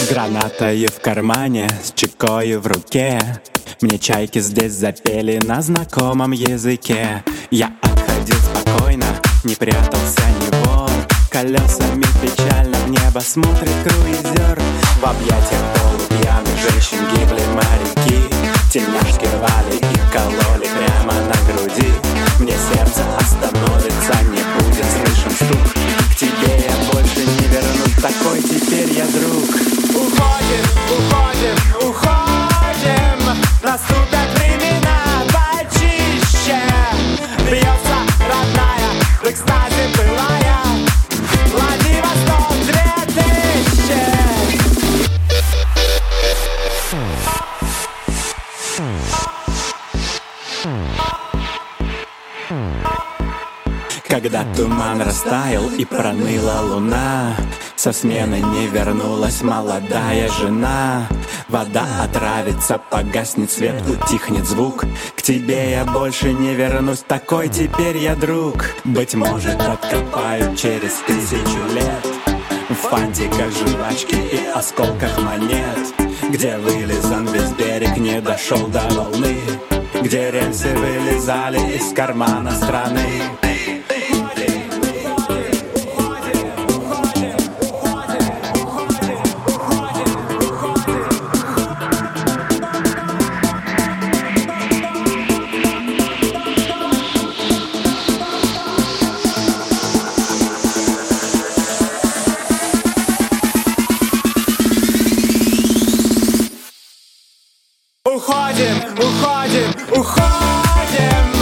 гранатою в кармане, с чекою в руке. Мне чайки здесь запели на знакомом языке. Я отходил спокойно, не прятался ни вор. Колесами печально в небо смотрит круизер. В объятиях полупьяных женщин гибли моряки. Тельняшки рвали и кололи прямо на груди. Мне сердце остановится, не будет слышен стук. К тебе я больше не вернусь, такой теперь я друг. Уходим, уходим, уходим. Наступят времена почище. Бьется родная, в экстазе былая. Владивосток 2000. Когда туман растаял и проныла луна, со смены не вернулась молодая жена. Вода отравится, погаснет свет, утихнет звук. К тебе я больше не вернусь, такой теперь я друг. Быть может, откопают через 1000 лет в фантиках жвачки и осколках монет, где вылизан весь берег, не дошел до волны, где рельсы вылезали из кармана страны. Уходим, уходим, уходим.